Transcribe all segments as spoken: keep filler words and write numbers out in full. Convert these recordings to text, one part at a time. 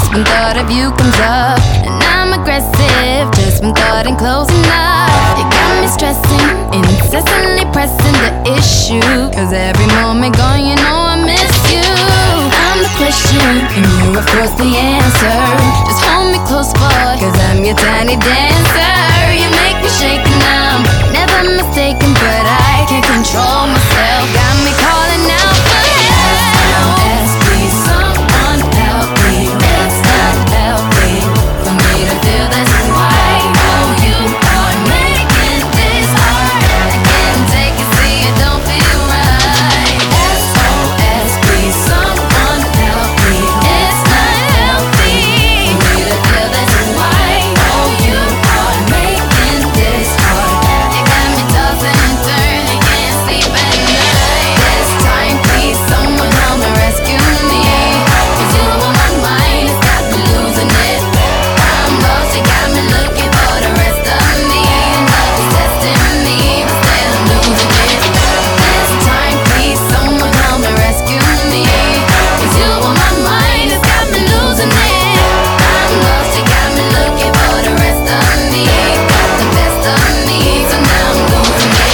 just when thought of you comes up. And I'm aggressive, just when thought and close enough. You got me stressing, incessantly pressing the issue. Cause every moment gone, you know I miss you. I'm the question, and you're of course the answer. Just hold me close, boy, cause I'm your tiny dancer. You make me shake and I'm never mistaken, but I can't control myself. Got me calling out for help. S O S, please someone help me. It's not healthy for me to feel this way. Oh, you are making this hard. I can't take it, see it don't feel right. S O S, please someone help me. It's not healthy for me to feel this way. Oh, you are making this hard. You got me tossing and turning, can't sleep at night. This time, please someone help me rescue me. Cause you on my mind, it's got me losing it. I'm lost, you got me looking for the rest of me. And love is testing me, but still I'm losing it. This time, please someone help me rescue me. Cause you on my mind, it's got me losing it. I'm lost, you got me looking for the rest of me. Got the best of me, so now I'm losing it.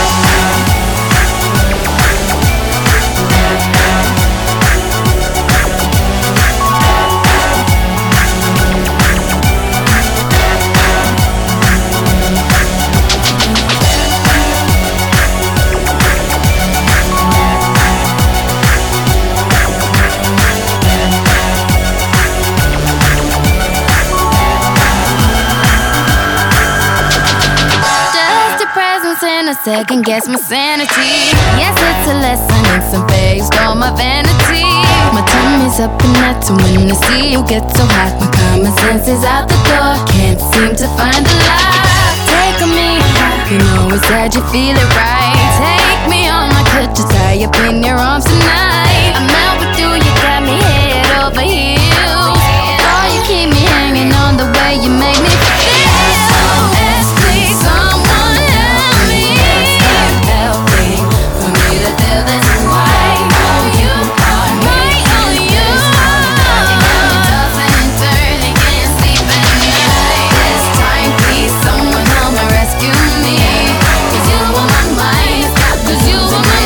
Just your presence in a second guess my sanity. Yes, it's a lesson, it's some based on my vanity. My tummy's up and that's when I see you get so hot. My common sense is out the door, can't seem to find the light. Take on me, you know it's said you feel it right. Take me on, I could just tie up in your arms tonight. I'm out with you, you got me head over heels. Oh, you keep me hanging on the way you make me feel. S O S, please someone help me. It's not healthy for me to feel this way. Oh, you are right, oh, you are. You got me tossing and turning, can't sleep at night. This time, please someone help me rescue me. Cause you on my mind, it's got me you on my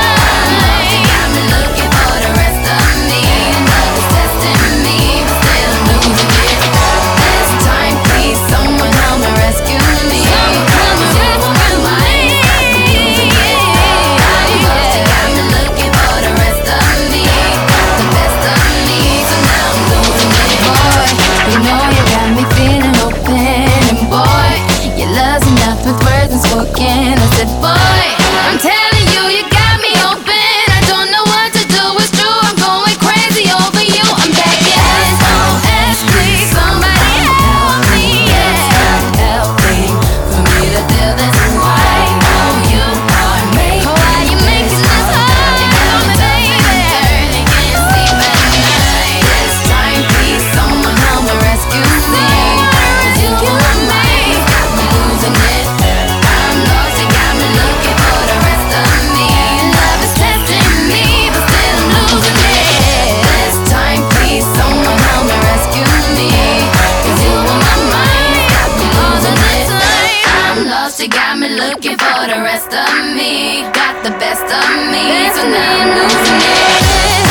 mind. You got me looking for the rest of me. And love is testing me, but still I'm losing it. This time, please someone help me rescue me. Cause you on my mind, it's got me losing it. I'm lost, you got me looking for the rest of me. Got the best of me, so now I'm losing it. Boy, you know you got me feeling open. And boy, your love's enough with words unspoken. I said, boy, I'm telling you, you got me open. I don't know what to do, it's true, I'm going crazy over you. I'm begging, S O S, please somebody help me. It's not healthy for me to feel this way. Oh, you are making why you making this hard? You got me turning, can't sleep at night. This time, please someone help me rescue me. Cause you on my mind, got me losing it. I'm lost, you got me looking for the rest of me. And love is testing me, but still I'm losing it. This time, please someone help me rescue me. Cause you on my mind, got me losing it. I'm lost, you got me looking for the rest of me. Got the best of me, so now I'm losing it.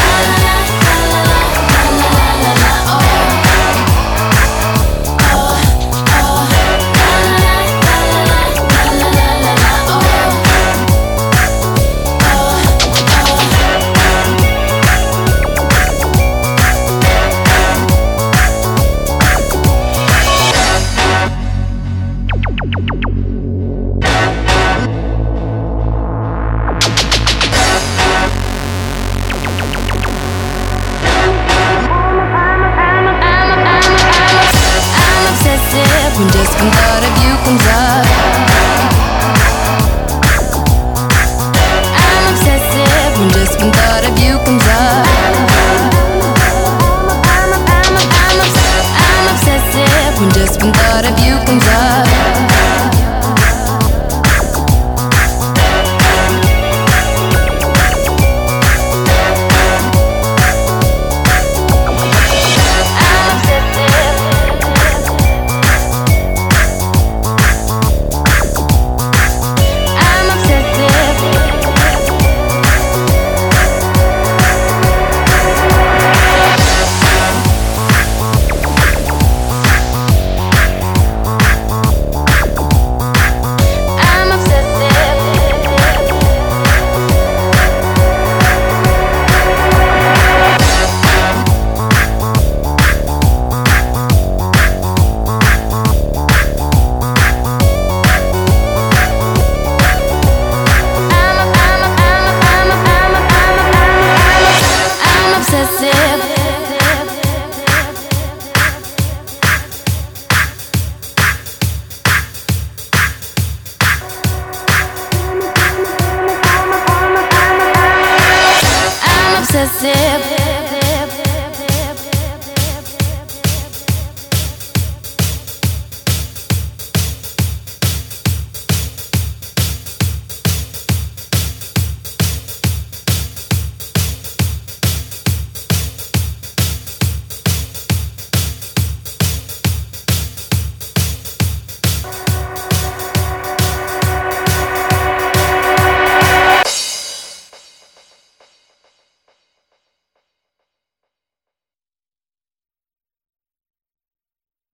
When just when thought of you comes up, I'm obsessive when just when thought of you comes up. I'm, I'm, I'm, I'm obsessive when just when thought of you comes up. I'm excessive.